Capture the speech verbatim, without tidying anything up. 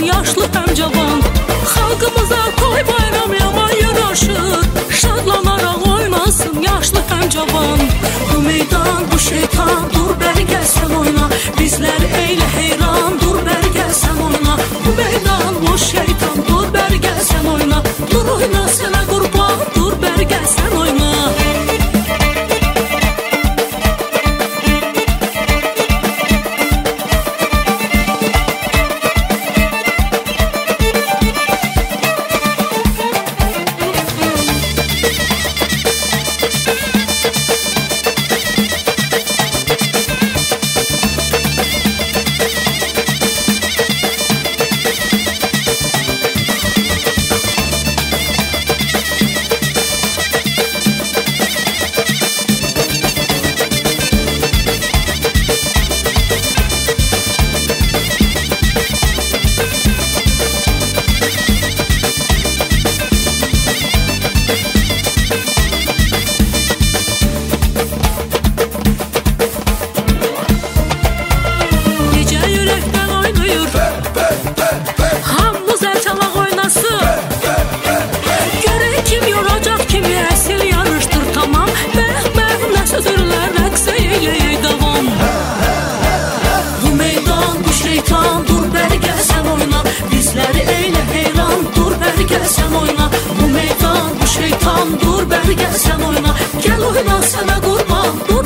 yaşlı həm cavan. Xalqımıza toy bayram yaman yaraşır, şadlanaraq oynasın yaşlı həm cavan. Bu meydan, bu şeytan, dur bəri gəlsən oyna, bizlər eylə heyran, dur bəri gəlsən oyna. Bu meydan, bu şeytan, dur bəri gəlsən oyna, dur oyna sənə qurban, dur bəri gəlsən oyna. Dur bəri gəlsən oyna, gəl oyna sənə qurban.